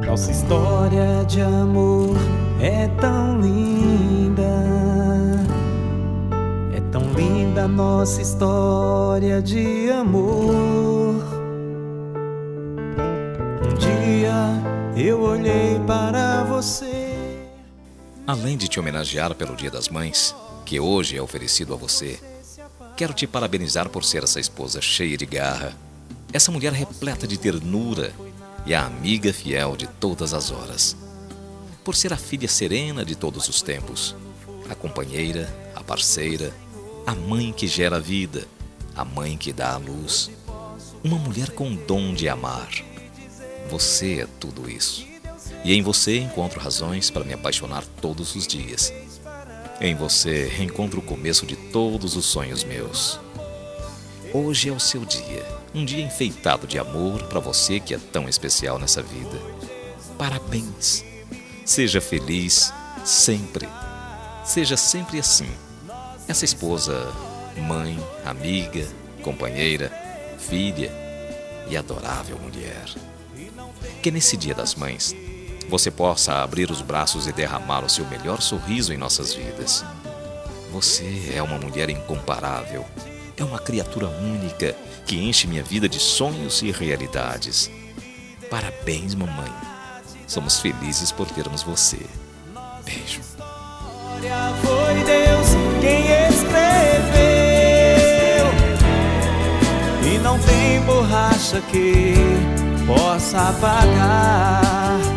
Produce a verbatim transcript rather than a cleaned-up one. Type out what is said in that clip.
Nossa história de amor é tão linda, é tão linda nossa história de amor. Um dia eu olhei para você. Além de te homenagear pelo Dia das Mães, que hoje é oferecido a você, quero te parabenizar por ser essa esposa cheia de garra, essa mulher repleta de ternura e a amiga fiel de todas as horas. Por ser a filha serena de todos os tempos, a companheira, a parceira, a mãe que gera a vida, a mãe que dá a luz, uma mulher com o dom de amar. Você é tudo isso. E em você encontro razões para me apaixonar todos os dias. Em você encontro o começo de todos os sonhos meus. Hoje é o seu dia, um dia enfeitado de amor para você que é tão especial nessa vida. Parabéns! Seja feliz sempre. Seja sempre assim. Essa esposa, mãe, amiga, companheira, filha e adorável mulher. Que nesse Dia das Mães você possa abrir os braços e derramar o seu melhor sorriso em nossas vidas. Você é uma mulher incomparável. É uma criatura única que enche minha vida de sonhos e realidades. Parabéns, mamãe. Somos felizes por termos você. Beijo. Foi Deus quem escreveu, e não tem borracha que possa apagar